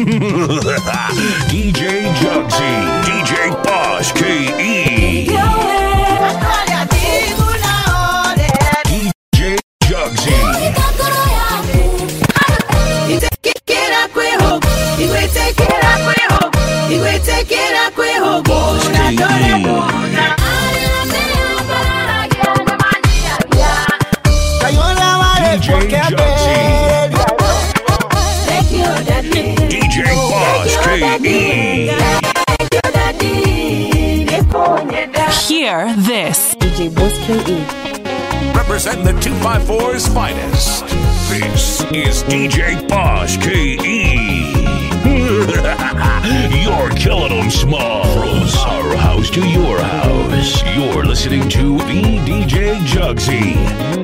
DJ Jugsy, DJ Boss KE. DJ Jugsy. DJ Boss KE. Hear this. DJ Boss KE. Represent the 254's finest. This is DJ Boss KE. You're killing them small. From our house to your house. You're listening to the DJ Jugsy.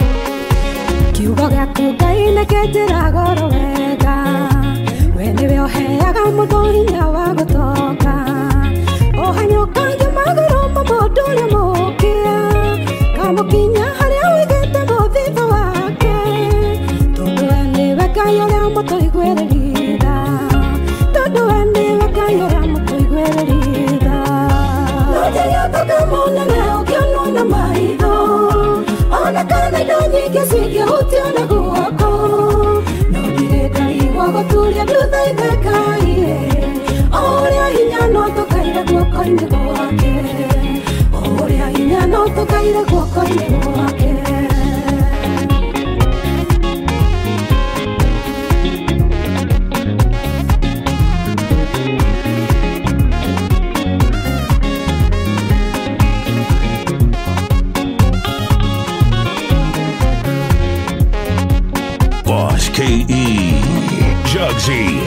Boss KE. Jugsy.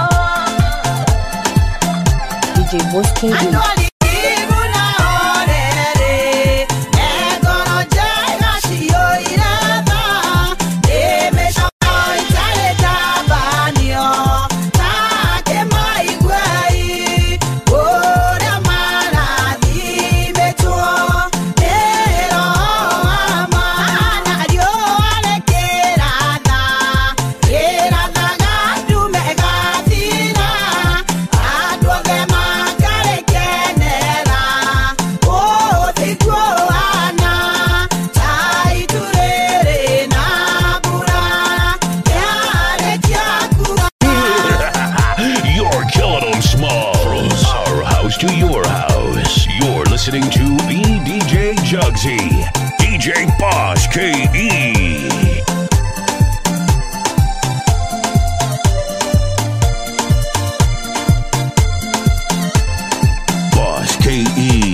DJ Boss KE. listening to the DJ Jugsy, DJ Boss KE. Boss KE.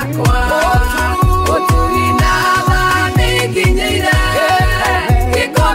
Kwa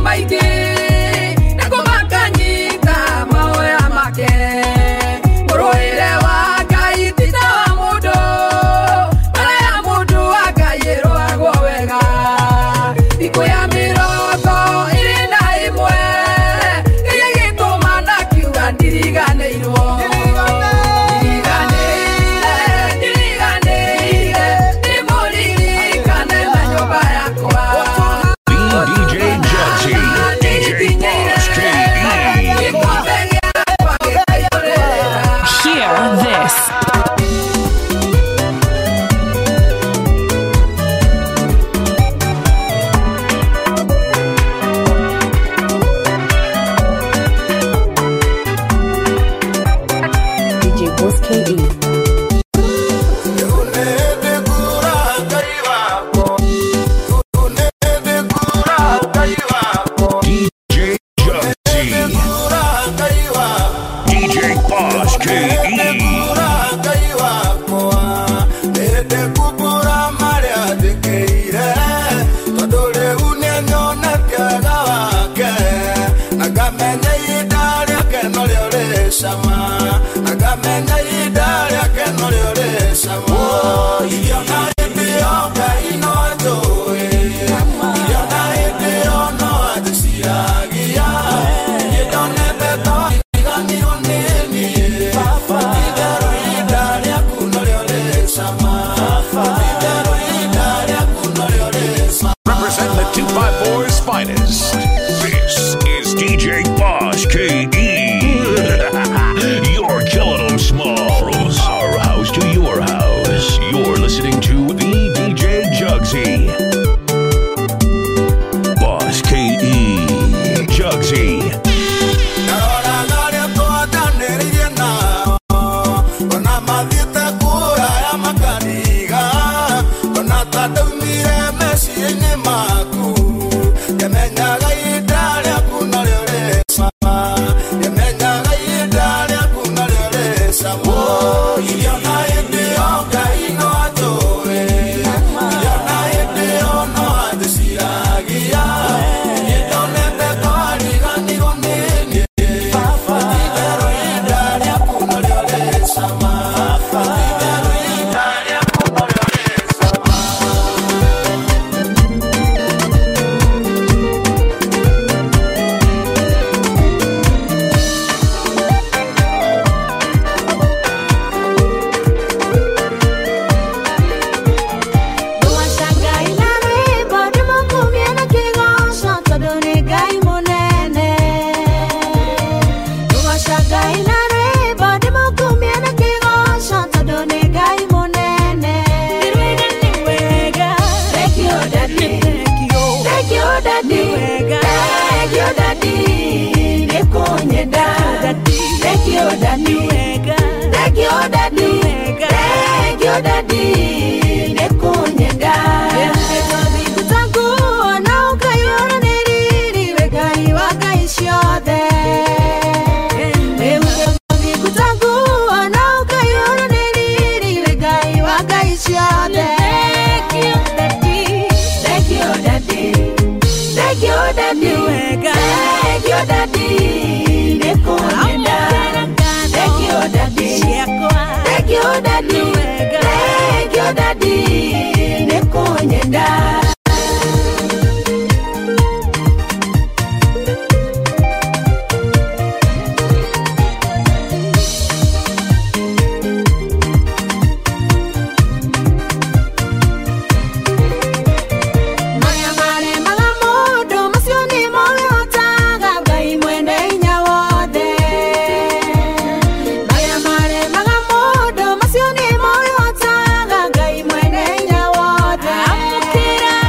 Amukira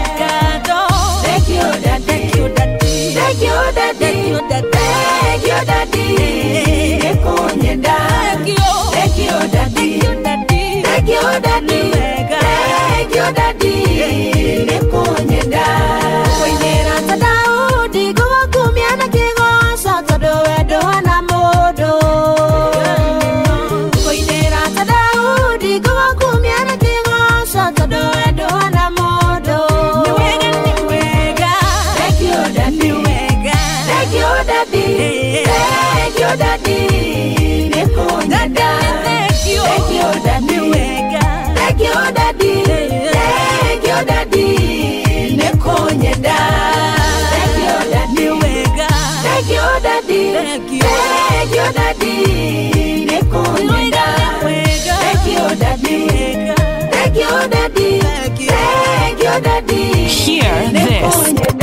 daddy. Thank you, daddy. Thank you, daddy. Thank you, daddy. Nekonyeda. Thank you, daddy. Thank you, daddy. Thank you, daddy. Nekonyeda. Thank you, daddy. Thank you, daddy. Thank you, daddy. Hear this.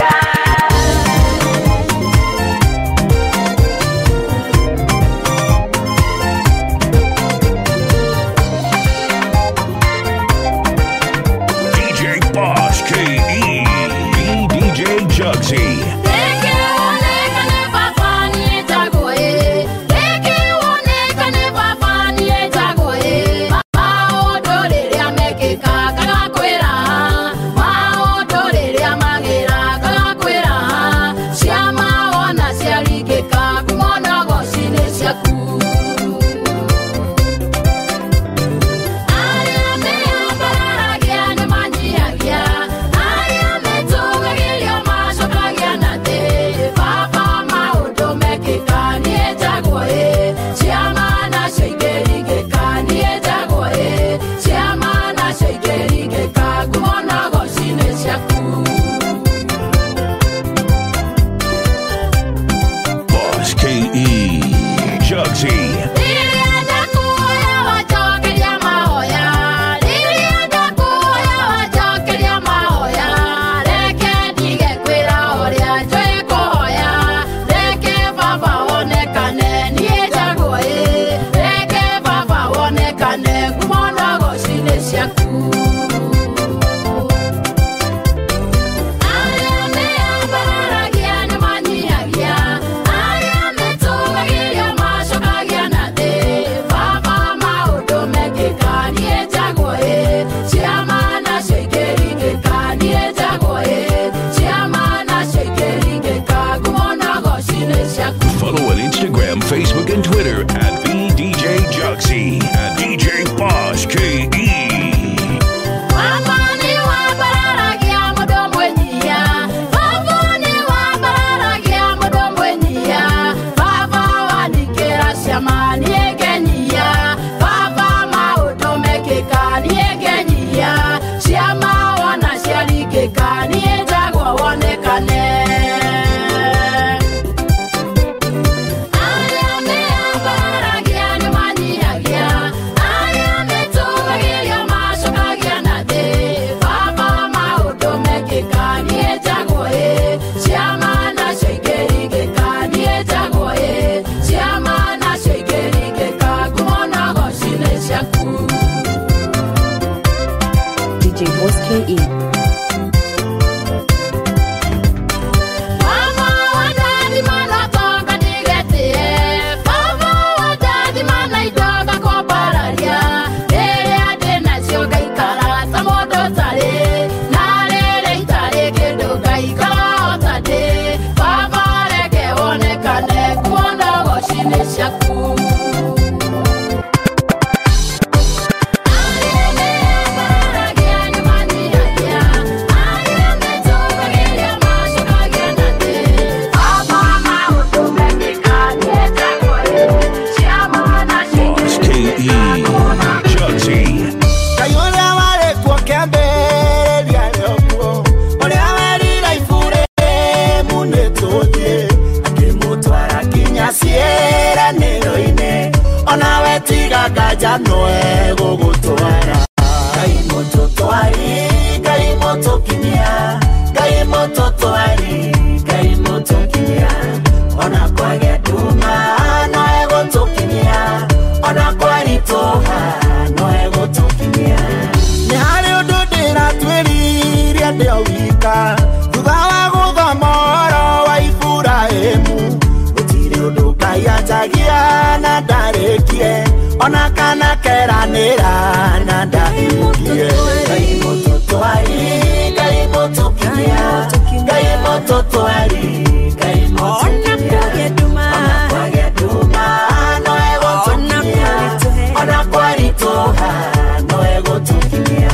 Jugsy. Facebook and Twitter at VDJ Jugsy and DJ Boss KE. DJ Boss KE. Ya no ego gutwara kai moto twari kai moto kinya kai moto twari kai moto kinya ona kwage duma no ego tokinya ona kwari toha no ego tokinya ni hari ududira twiriria ndio wika tugawa guthomoro wa Iburahemu utire uduka ya jagia na darekie ona kana keranira na ndahimukie kai moto twari kai moto kinya kai moto twari kai moto kinya ona kwage duma no ego tokinya ona kwari toha no ego tokinya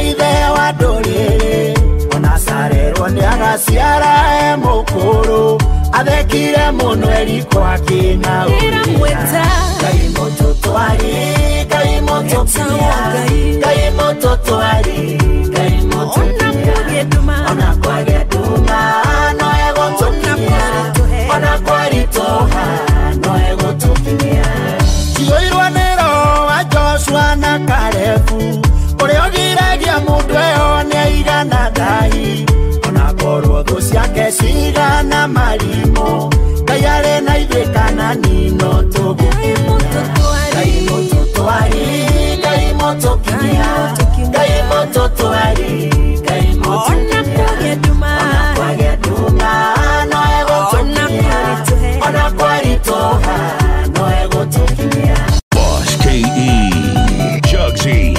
ithe wa ndũrĩrĩ ona sarerwo nĩ agaciara e mũkũrũ athekire mũno eriko akĩna ũrĩa Ngai mũtũtũ arĩ Ngai mũtũtũ Ngai mũtũtũ arĩ Ngai mũtũtũ ona kwage nduma no egũtũkinyia ona kwaritoha no egũtũkinyia Tioirwo nĩ roho wa Joshua na Kalebu ũrĩa ũgiragia mũndũ eyo nĩ aigana Ngai ona korwo thũ ciake cigana marimũ Ngai arĩ na ithuĩ Kanani no tũgũkinyia Ngai mũtũtũ arĩ Ngai mũtũkinyia Ngai mũtũtũ arĩ Ngai mũtũkinyia ona kwage nduma no egũtũkinyia ona kwaritoha no egũtũkinyia Boss K.E. Jugsy.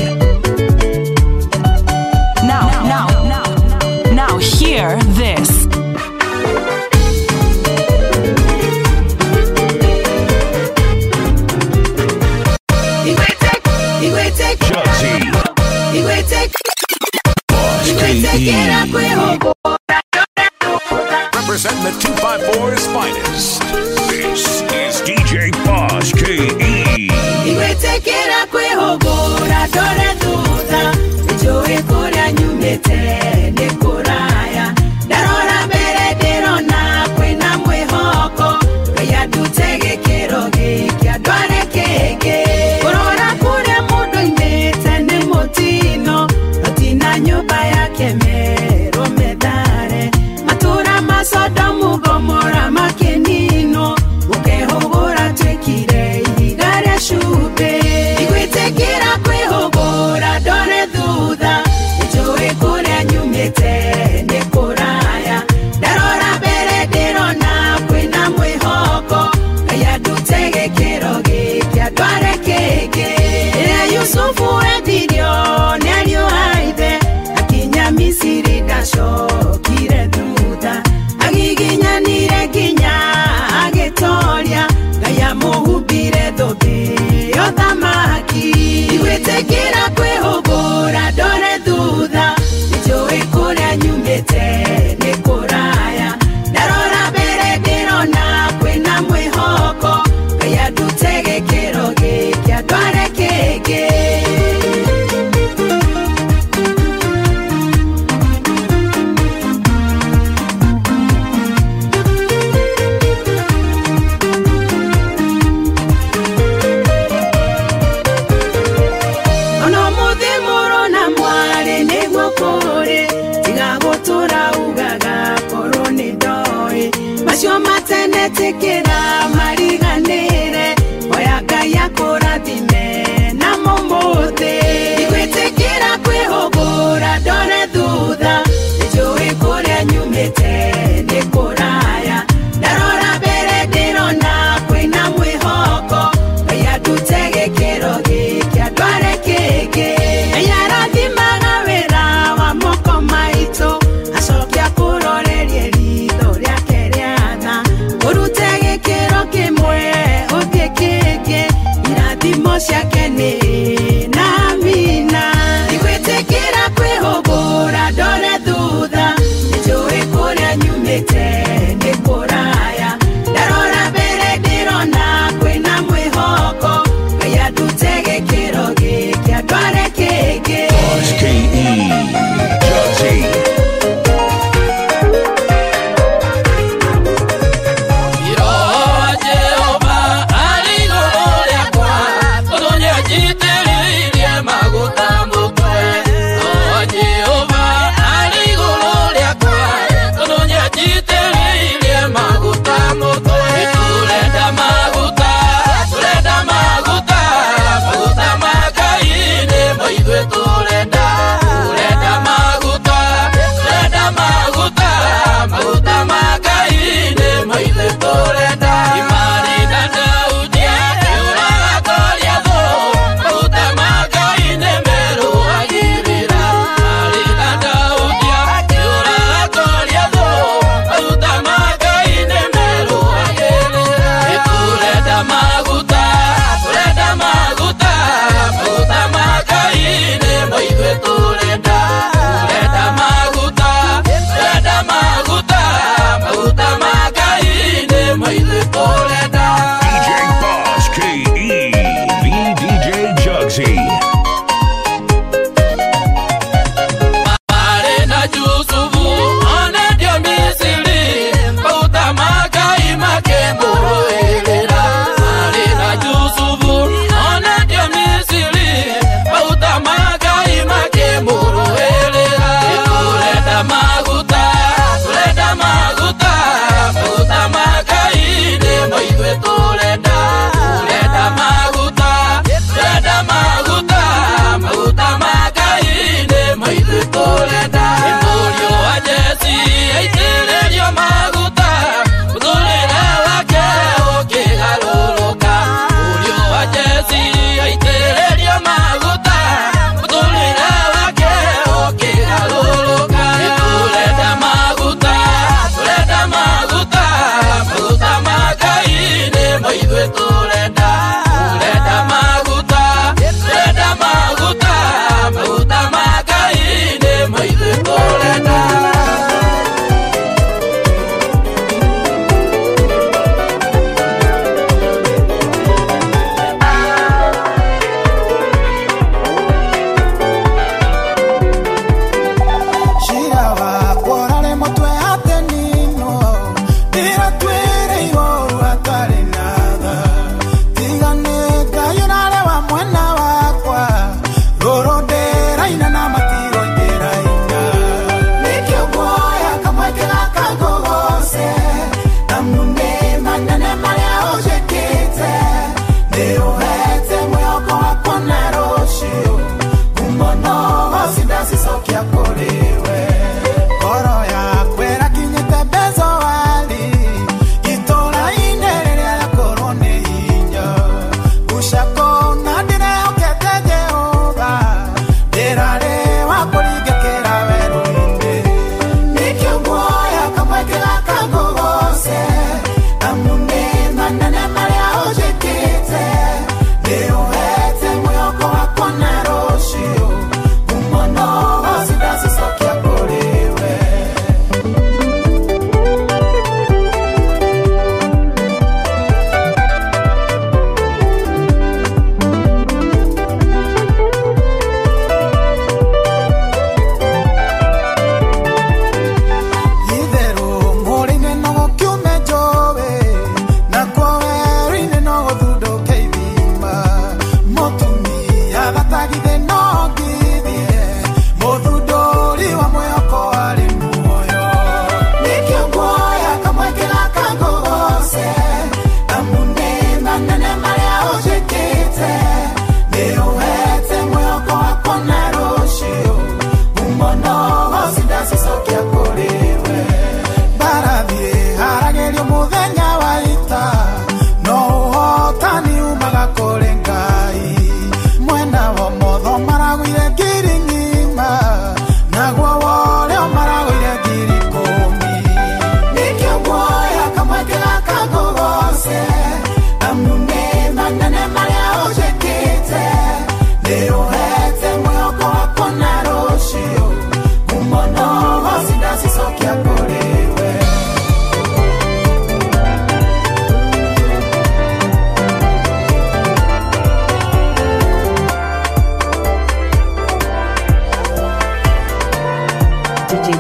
Now hear this. Jugsy. Boss K.E. Representing the 254's finest. This is DJ Boss K.E. Iwetekera kwehogora dore thutha Njoe kuria nyumete ni kuraya Ndarora mbere ndirona kwina mwihoko Gaya ndutege kirogi kia dware keke Kurora kuria mundu imete ni mutino Rotina nyumba yake mero medare Matura masodomu gomora makenino Ukehogora twekire igare shube Igwetekera kwehogora dore thutha Njoe kuria nyumete ni kuraya Ndarora mbere ndirona kwina mwihoko Gaya ndutege kirogi kia dware keke Ira Yusufu endirio nĩario haithe Akinya Misiri ndacokire thutha Agiginyanire nginya agĩtoria Ngai amũhumbire thũmbĩ ya ũthamaki Igwetekera kwĩhũgũra ndore thutha Nĩnjũĩ kũrĩa nyumĩte nĩ kũraya Ndarora mbere ndĩrona kwĩna mwĩhoko Ngai andutege kĩrogi kĩa ndware kĩngĩ Tekera mariganire oya Ngai akũrathime na mũmũthĩ Igwetekera kwĩhũgũra ndore thutha Nĩnjũĩ kũrĩa nyumĩte nĩ kũraya Ndarora mbere ndĩrona kwĩna mwĩhoko Ngai andutege kĩrogi kĩa ndware kĩngĩ Ngai arathimaga wĩra wa moko maitũ Acokia kũrorerie ritho rĩake rĩa tha Urutege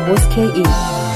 Boss KE.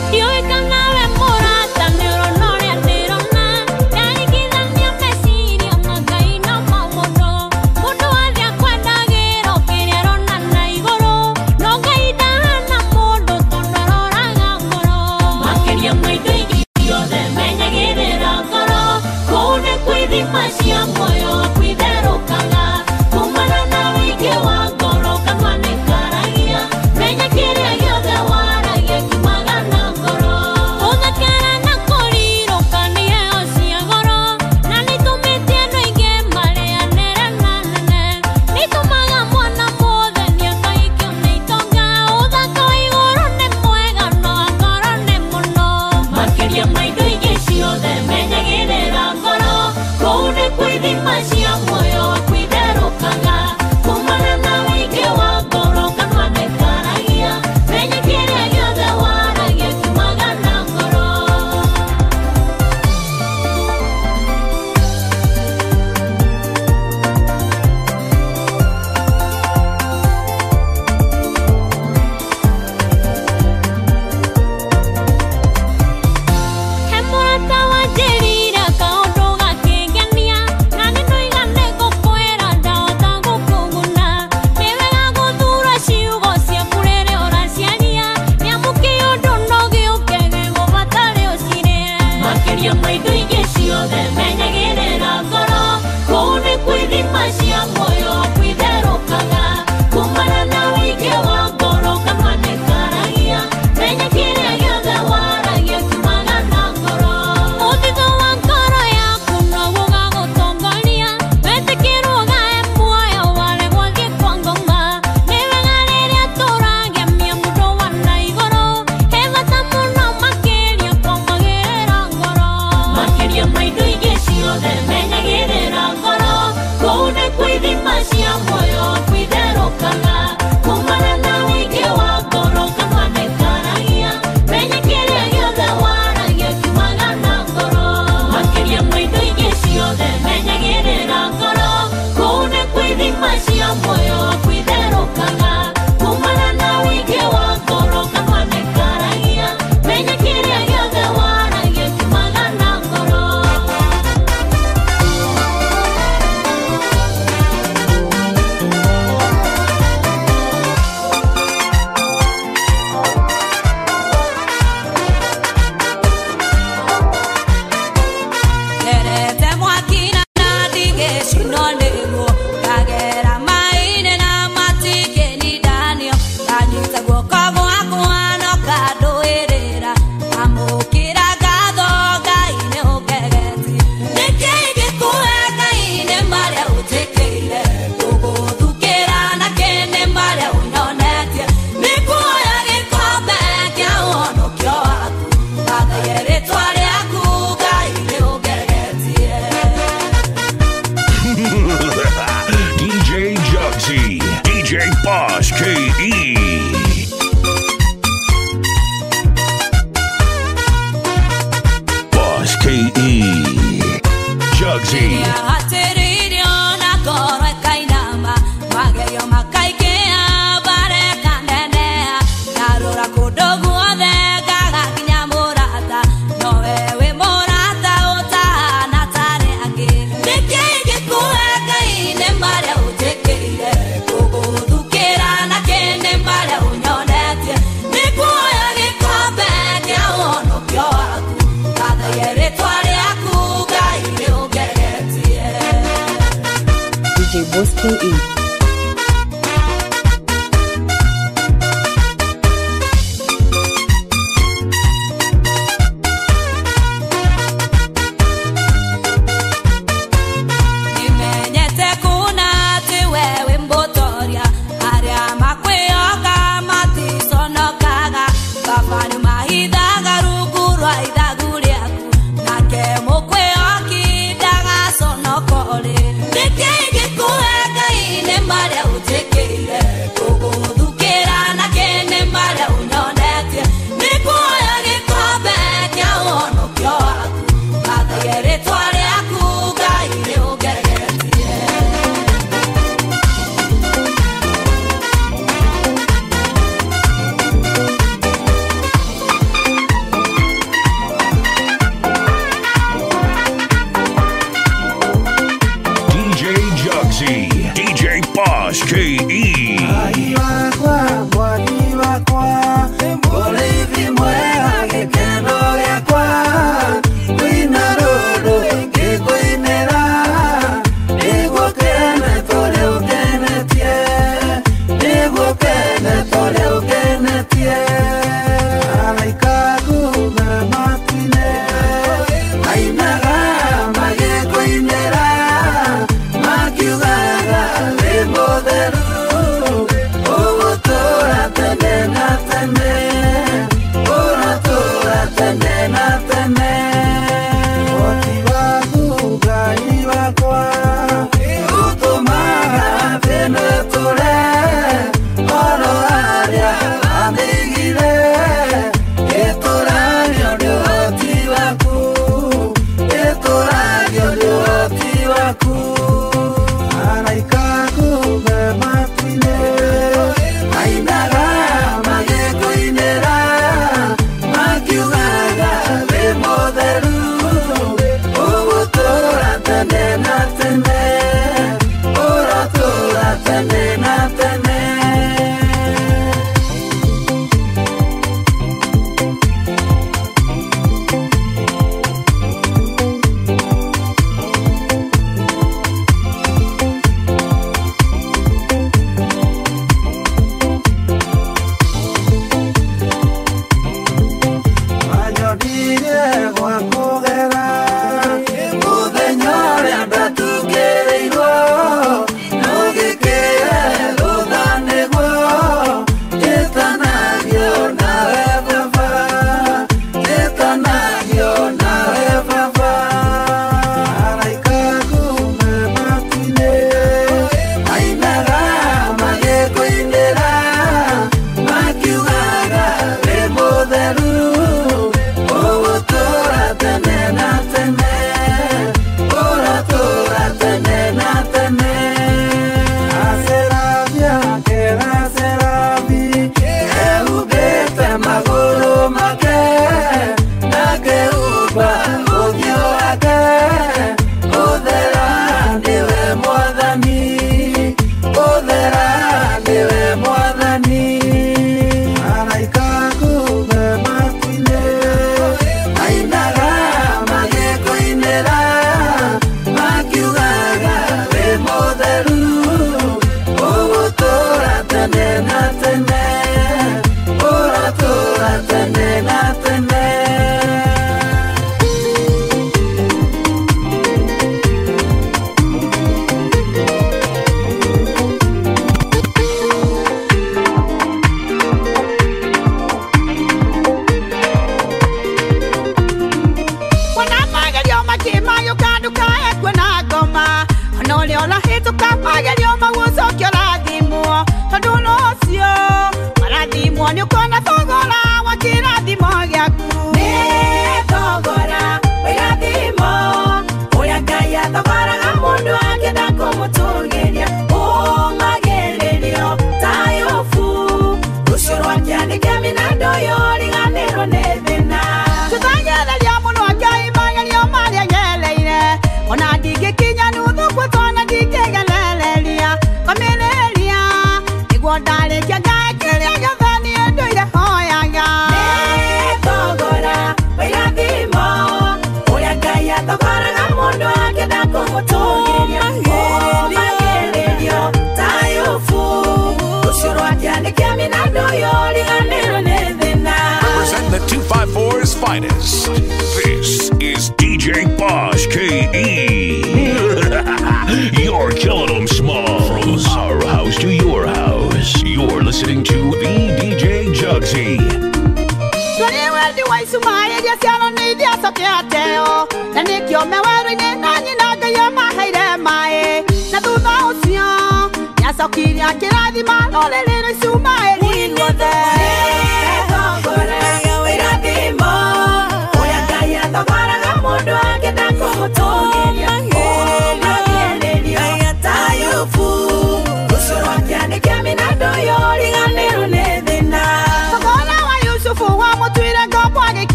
Boss KE. Boss KE. Jugsy. DJ Boss KE. Sono cole, de que coega y finest. This is DJ Boss KE. You're killing them small. From our house to your house. You're listening to the DJ Jugsy.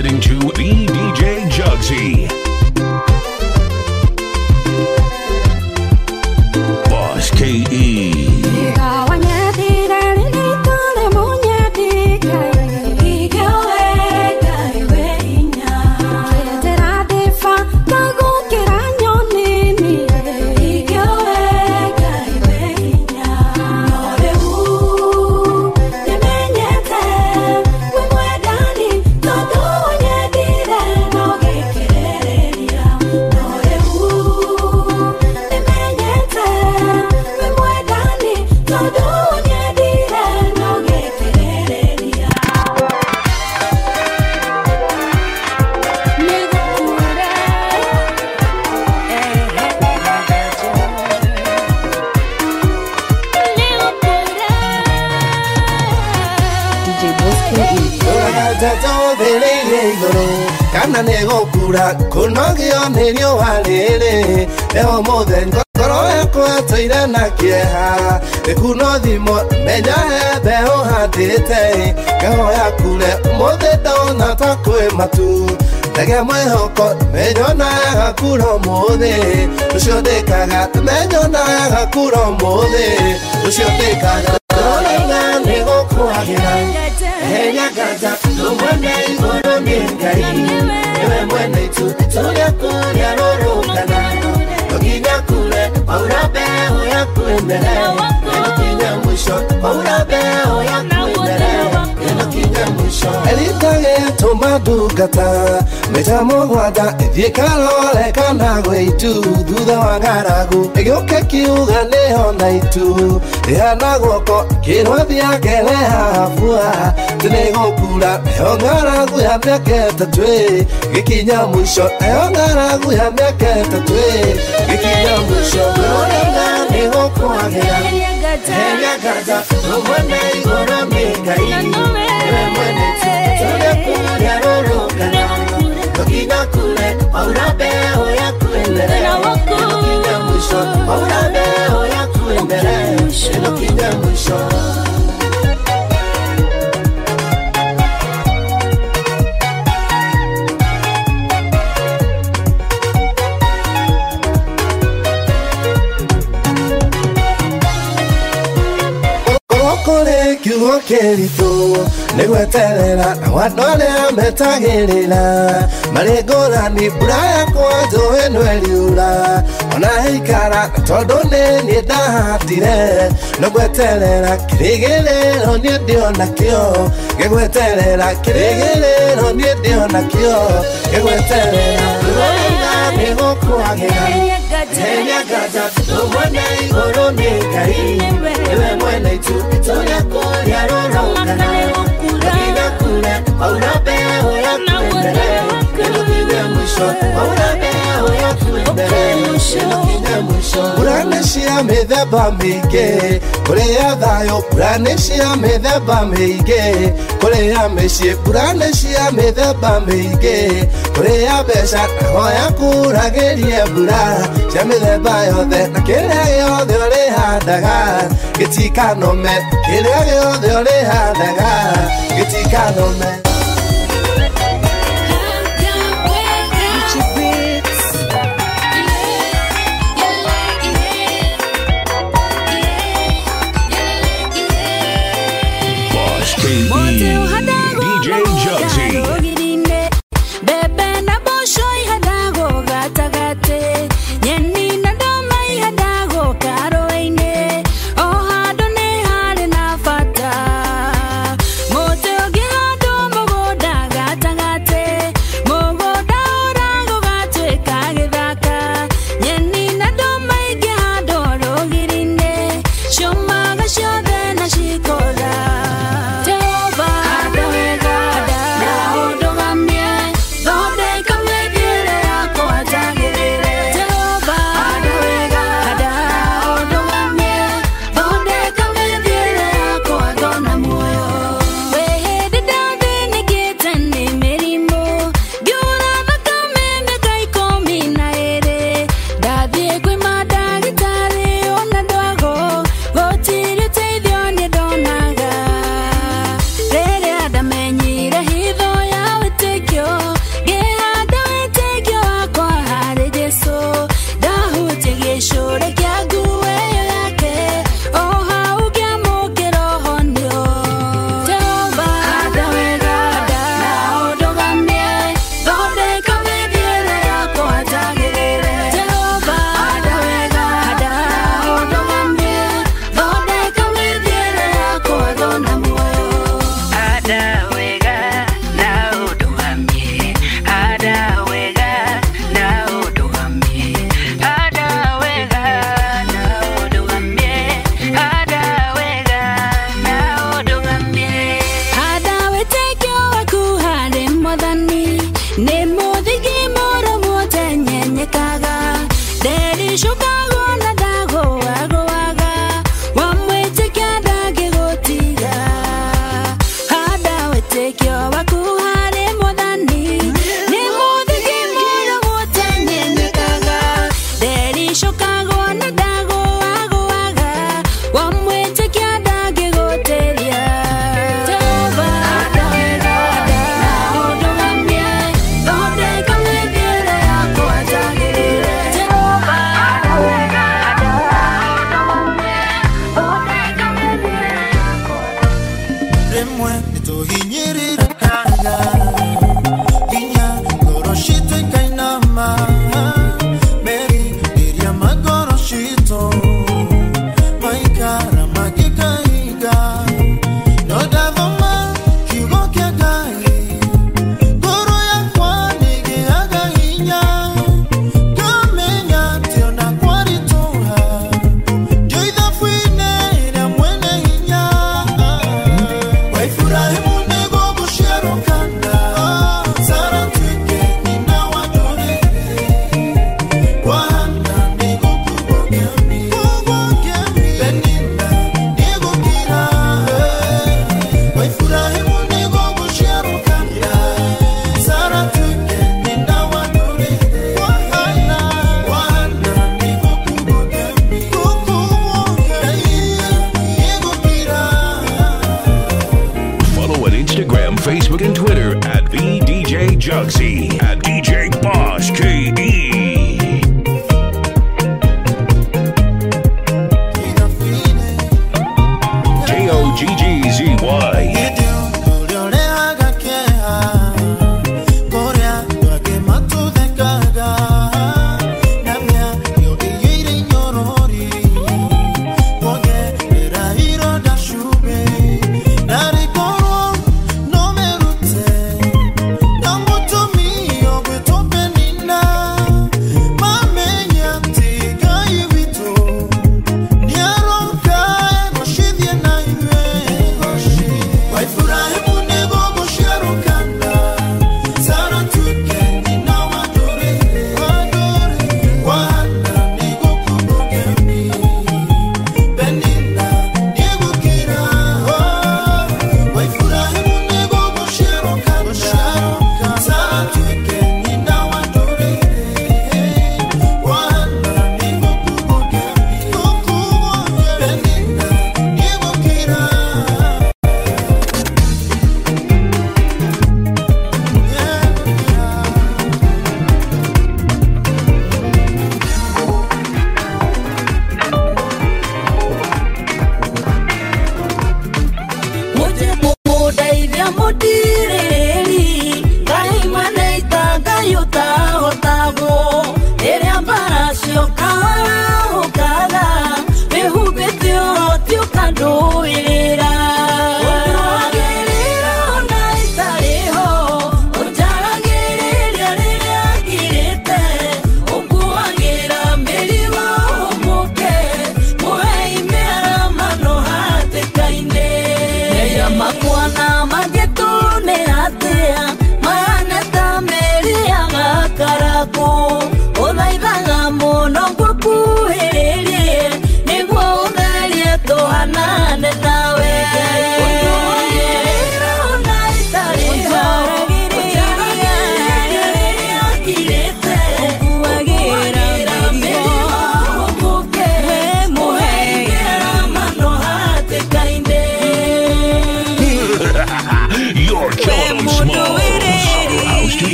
listening to the DJ Jugsy. Boss KE. Kana nego kura kunogio nirio halele leo modhen koro yakwa toira na kieha ekuno thimo menya hebe ohandite gaho yakule modhe dona takwe matu Dage mwehoko menyona yakuro modhe Usho dekaga menyona yakuro modhe Usho dekaga Olenga nego kuagira Henya gaza Lumwene igoro mingai Ewe mwene tu Tulia kulia roro kanano Noginya kule Maurabe oya kuendele Eno kinya mwisho Maurabe oya kuendele Eno kinya mwisho Elitage tomadugata Metamo gwada Evikalole kanagwe itu Duda wangaragu Egyoke kiuga neho na itu Ehana gwoko Kirwabia kele hafua Tinego kula Ehongaragu ya miake tatwe Gikinya mwisho Ehongaragu ya miake tatwe Gikinya mwisho Olenga nego kuagira Henya gaza Lumwene igoro mingai Ewe mwene tu Tulia kulia roro kanano Noginya kule Maurabe oya kuendele Eno kinya mwisho Maurabe oya kuendele Eno kinya mwisho Kore kiugo kerito Negweterera na wadole ametagirira Marigorani buraya kwa joe nweliura Ona heikara todone ni dahatire Negweterera kirigiriro ni dio na kio Gegweterera kirigiriro ni dio na kio Gegweterera Uroinga nigo kuagira Henya gaza Lumwene igoro mingai Ewe mwene tu Tulia kulia roro kanano Noginya kule Maurabe oya kuendele Eno kinya mwisho Maurabe oya kuendele Eno kinya mwisho Uraneshia mithemba mingi Kuria thayo Uraneshia mithemba mingi Kuria mishie Uraneshia mithemba mingi Kuria besha Nahoya kuragirie mbura Cia mithemba yothe Na kiria giothe urihandaga Gitikanome Kiria giothe urihandaga Gitikanome Boss KE, DJ Jugsy. Oh, I don't know how to fata. Mote ogi hado mo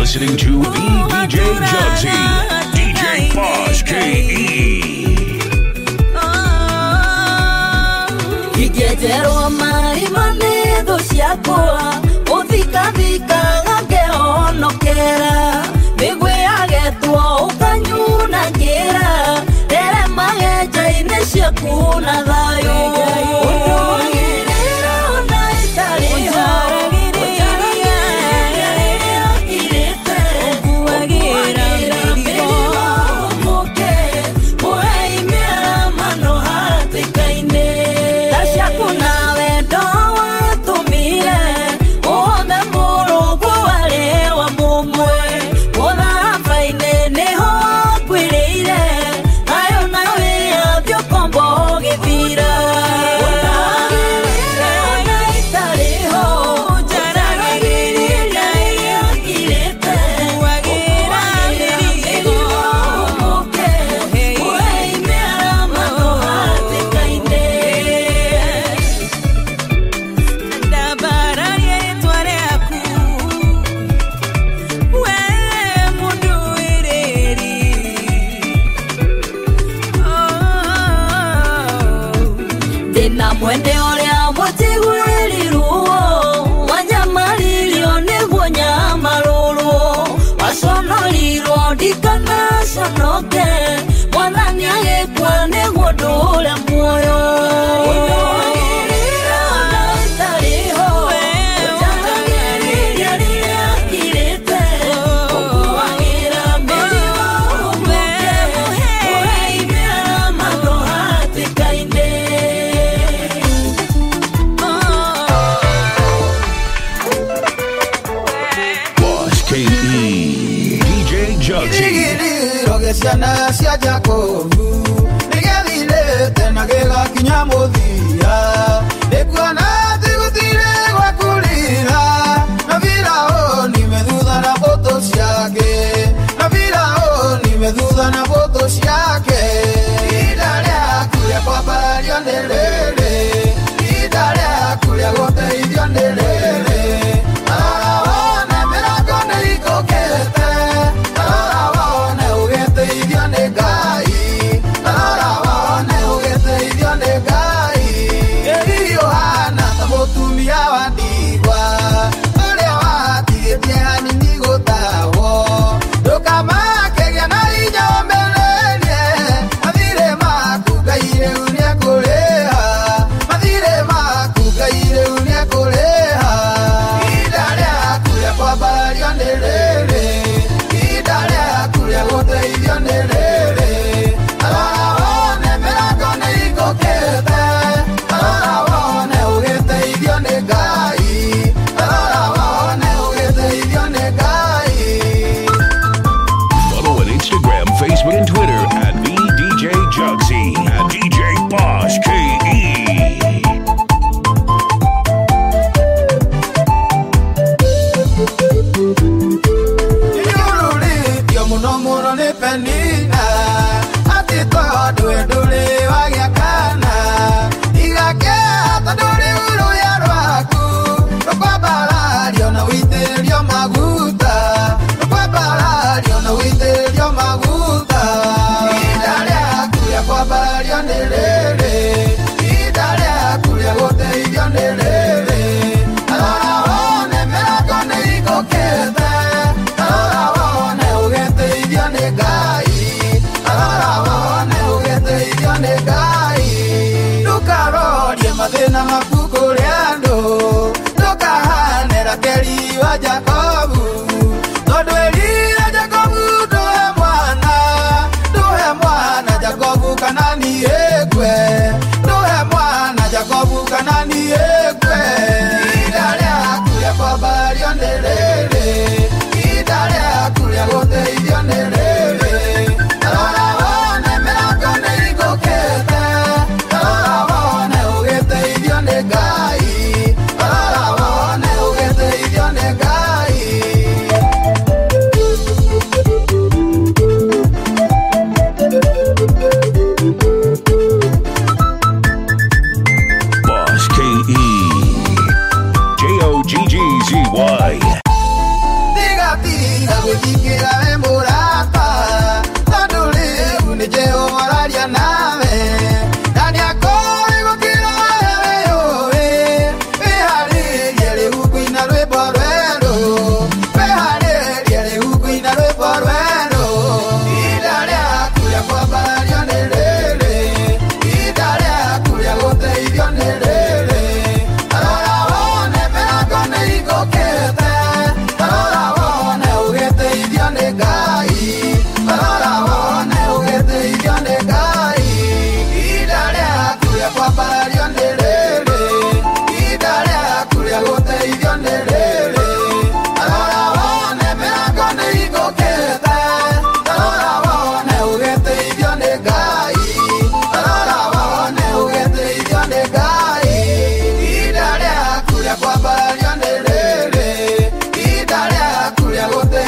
listening to the DJ Jugsy, DJ Boss KE. Ikejero mai manedo siakoa, othika thika gakeo nokera, migwe agetwo ukanyuna ngira, ere mageja ine siakuna thayo. Gai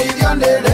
Geithio ndĩrĩ